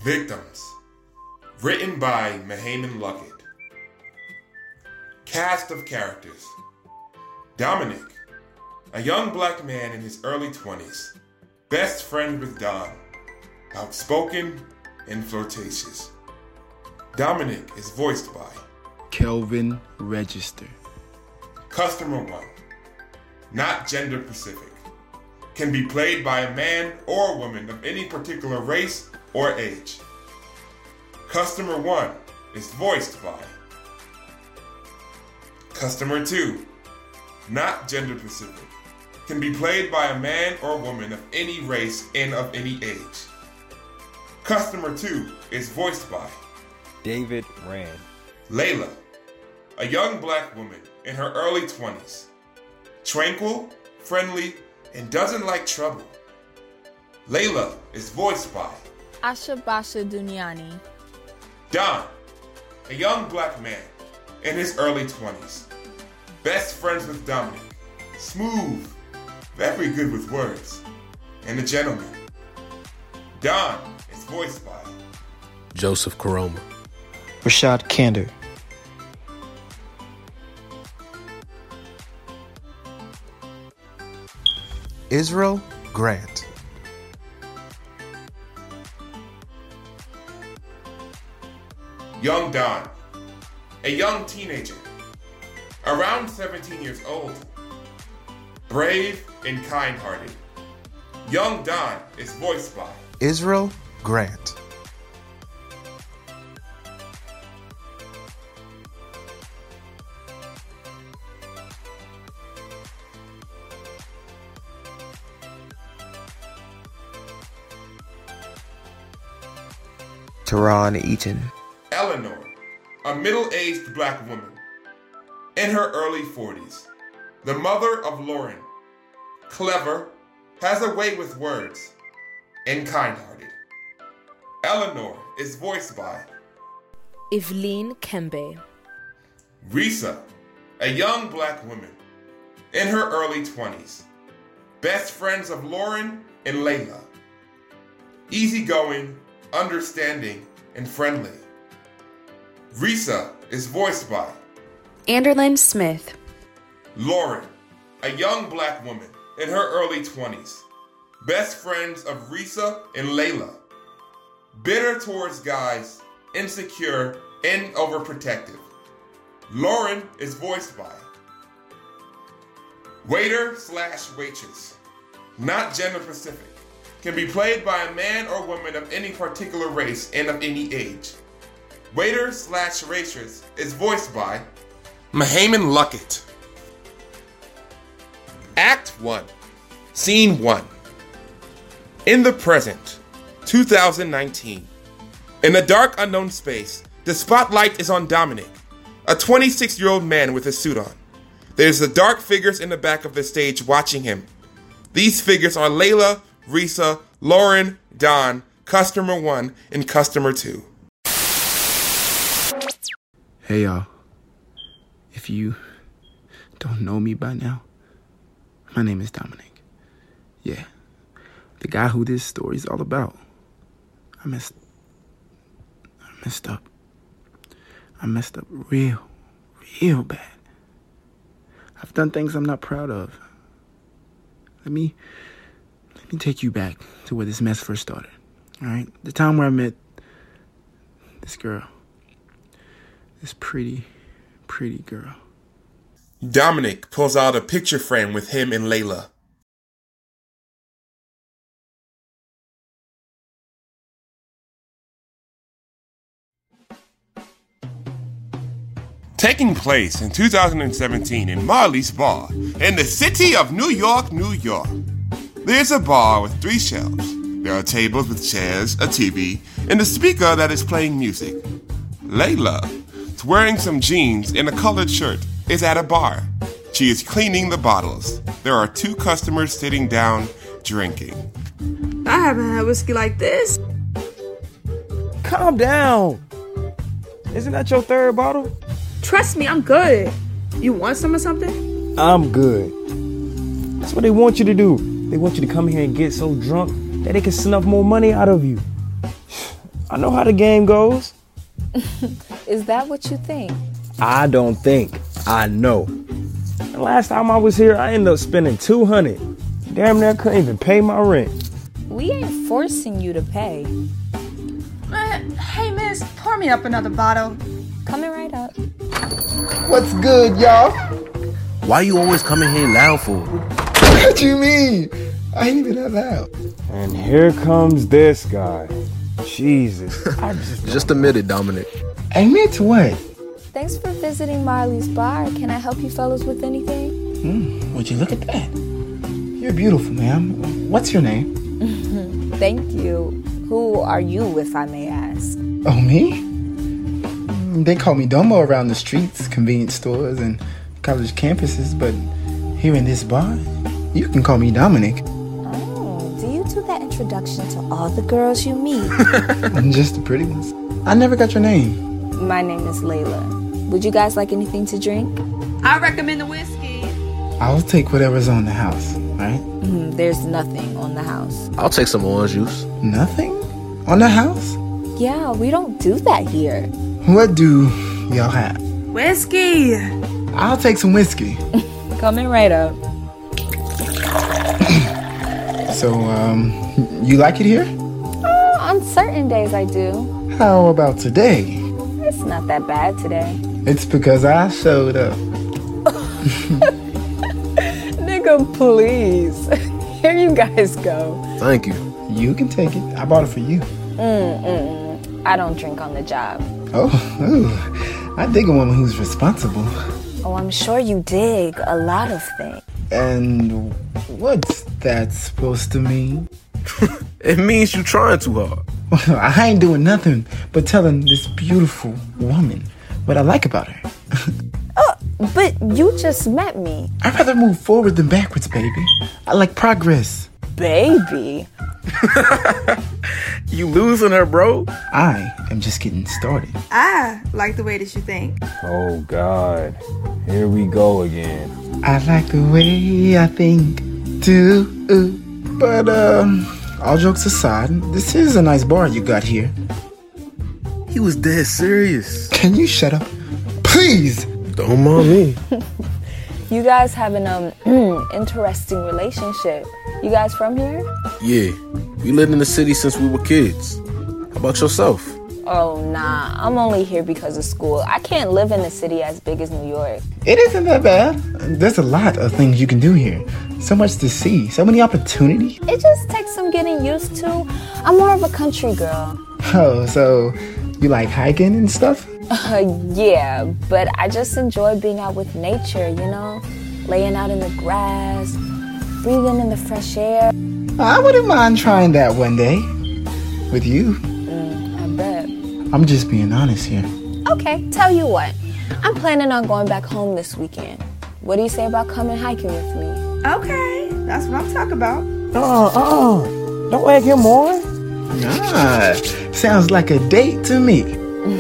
Victims. Written by Mahayman Luckett. Cast of characters. Dominic, a young black man in his early 20s, best friend with Don, outspoken and flirtatious. Dominic is voiced by Kelvin Register. Customer 1, not gender specific, can be played by a man or a woman of any particular race or age. Customer 1 is voiced by Customer 2, not gender specific, can be played by a man or woman of any race and of any age. Customer 2 is voiced by David Rand. Layla, a young black woman in her early 20s, tranquil, friendly, and doesn't like trouble. Layla is voiced by Asha Basha Dunyani. Don, a young black man in his early 20s, best friends with Dominic, smooth, very good with words, and a gentleman. Don is voiced by Joseph Karoma. Rashad Kander. Israel Grant. Young Don, a young teenager, around 17 years old, brave and kind-hearted. Young Don is voiced by Israel Grant. Teron Eaton. Eleanor, a middle-aged black woman in her early 40s, the mother of Lauren, clever, has a way with words, and kind-hearted. Eleanor is voiced by Evelyn Kembe. Risa, a young black woman in her early 20s, best friends of Lauren and Layla, easygoing, understanding, and friendly. Risa is voiced by Anderlyn Smith. Lauren, a young black woman in her early 20s, best friends of Risa and Layla, bitter towards guys, insecure, and overprotective. Lauren is voiced by Waiter/waitress, not gender specific, can be played by a man or woman of any particular race and of any age. Waiter/waitress is voiced by Mahayman Luckett. Act 1, Scene 1. In the present, 2019. In a dark, unknown space, the spotlight is on Dominic, a 26-year-old man with a suit on. There's the dark figures in the back of the stage watching him. These figures are Layla, Risa, Lauren, Don, Customer 1, and Customer 2. Hey y'all, if you don't know me by now, my name is Dominic. Yeah, the guy who this story's all about. I messed up. I messed up real bad. I've done things I'm not proud of. Let me take you back to where this mess first started. All right, the time where I met this girl. This pretty girl. Dominic pulls out a picture frame with him and Layla. Taking place in 2017 in Marley's Bar in the city of New York, New York. There's a bar with 3 shelves. There are tables with chairs, a TV, and a speaker that is playing music. Layla, wearing some jeans and a colored shirt, is at a bar. She is cleaning the bottles. There are 2 customers sitting down, drinking. I haven't had whiskey like this. Calm down. Isn't that your 3rd bottle? Trust me, I'm good. You want some or something? I'm good. That's what they want you to do. They want you to come here and get so drunk that they can snuff more money out of you. I know how the game goes. Is that what you think? I don't think. I know. The last time I was here, I ended up spending $200. Damn near couldn't even pay my rent. We ain't forcing you to pay. Hey, miss, pour me up another bottle. Coming right up. What's good, y'all? Why you always coming here loud for? What you mean? I ain't even that loud. And here comes this guy. Jesus. Just admit it, Dominic. Admit to what? Thanks for visiting Marley's bar. Can I help you fellas with anything? Would you look at that? You're beautiful, ma'am. What's your name? Thank you. Who are you, if I may ask? Oh, me? They call me Domo around the streets, convenience stores, and college campuses, but here in this bar, you can call me Dominic. Oh, do you do that introduction to all the girls you meet? And just the pretty ones. I never got your name. My name is Layla. Would you guys like anything to drink? I recommend the whiskey. I'll take whatever's on the house, right? There's nothing on the house. I'll take some orange juice. Nothing? On the house? Yeah, we don't do that here. What do y'all have? Whiskey. I'll take some whiskey. Coming right up. So, you like it here? On certain days I do. How about today? It's not that bad today. It's because I showed up. Nigga, please. Here you guys go. Thank you. You can take it. I bought it for you. I don't drink on the job. Oh, I dig a woman who's responsible. Oh, I'm sure you dig a lot of things. And what's that supposed to mean? It means you trying too hard. Well, I ain't doing nothing but telling this beautiful woman what I like about her. But you just met me. I'd rather move forward than backwards, baby. I like progress. Baby. You losing her, bro? I am just getting started. I like the way that you think. Oh, God. Here we go again. I like the way I think too. But all jokes aside, this is a nice bar you got here. He was dead serious. Can you shut up? Please! Don't mind me. You guys have an interesting relationship. You guys from here? Yeah, we lived in the city since we were kids. How about yourself? Oh, nah. I'm only here because of school. I can't live in a city as big as New York. It isn't that bad. There's a lot of things you can do here. So much to see. So many opportunities. It just takes some getting used to. I'm more of a country girl. Oh, so you like hiking and stuff? Yeah, but I just enjoy being out with nature, you know? Laying out in the grass, breathing in the fresh air. I wouldn't mind trying that one day. With you. I bet. I'm just being honest here. Okay, tell you what. I'm planning on going back home this weekend. What do you say about coming hiking with me? Okay, that's what I'm talking about. Don't egg him on. Ah, sounds like a date to me.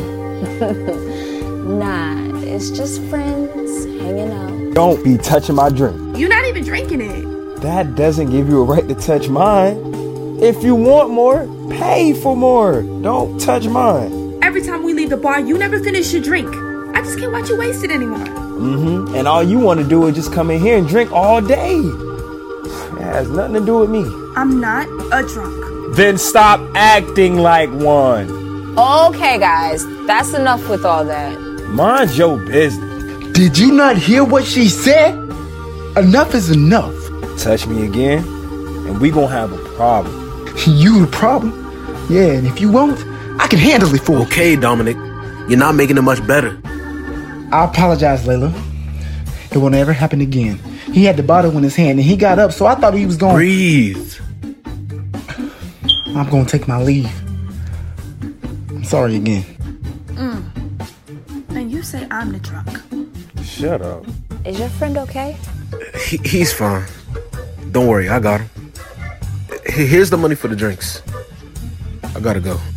Nah, it's just friends hanging out. Don't be touching my drink. You're not even drinking it. That doesn't give you a right to touch mine. If you want more, pay for more. Don't touch mine. Every time we leave the bar, you never finish your drink. I just can't watch you waste it anymore. And all you want to do is just come in here and drink all day. It has nothing to do with me. I'm not a drunk. Then stop acting like one. Okay, guys, that's enough with all that. Mind your business. Did you not hear what she said? Enough is enough. Touch me again, and we gonna have a problem. You the problem? Yeah, and if you won't, I can handle it for you. Okay, Dominic. You're not making it much better. I apologize, Layla. It won't ever happen again. He had the bottle in his hand and he got up, so I thought he was going. Breathe. I'm going to take my leave. I'm sorry again. And you say I'm the drunk. Shut up. Is your friend okay? He's fine. Don't worry, I got him. Here's the money for the drinks. I gotta go.